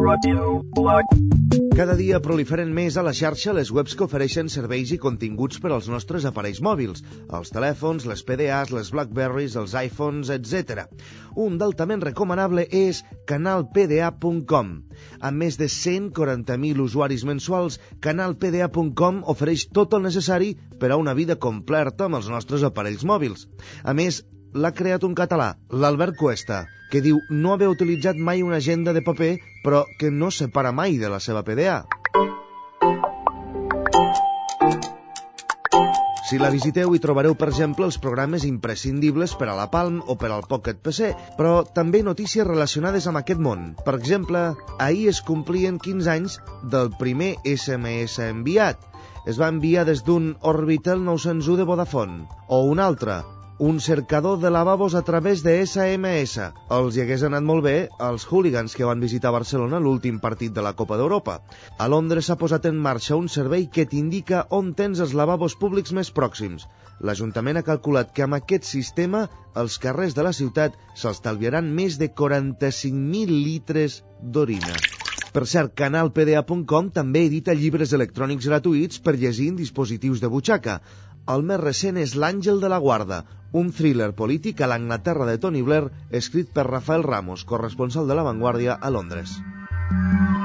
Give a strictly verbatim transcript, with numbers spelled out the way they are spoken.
Cada dia proliferen més a la xarxa les webs que ofereixen serveis i continguts per als nostres aparells mòbils, els telèfons, les P D As, les Blackberries, els iPhones, etcètera. Un d'altament recomanable és canal p d a punt com. Amb més de cent quaranta mil usuaris mensuals, canal p d a punt com ofereix tot el necessari per a una vida completa amb els nostres aparells mòbils. A més, l'ha creat un català, l'Albert Cuesta, que diu no haver utilitzat mai una agenda de paper, però que no se para mai de la seva P D A. Si la visiteu hi trobareu, per exemple, els programes imprescindibles per a la Palm o per al Pocket P C, però també notícies relacionades amb aquest món. Per exemple, ahir es complien quinze anys del primer S M S enviat. Es va enviar des d'un Orbitel nou-cents u de Vodafone, o un altre, un cercador de lavabos a través de S M S. Els hi hagués anat molt bé als hooligans que van visitar Barcelona l'últim partit de la Copa d'Europa. A Londres s'ha posat en marxa un servei que t'indica on tens els lavabos públics més pròxims. L'Ajuntament ha calculat que amb aquest sistema els carrers de la ciutat s'estalviaran més de quaranta-cinc mil litres d'orina. Per cert, canal p d a punt com també edita llibres electrònics gratuïts per llegir en dispositius de butxaca. El més recent és L'Àngel de la Guarda, un thriller polític a l'Anglaterra de Tony Blair, escrit per Rafael Ramos, corresponsal de La Vanguardia a Londres.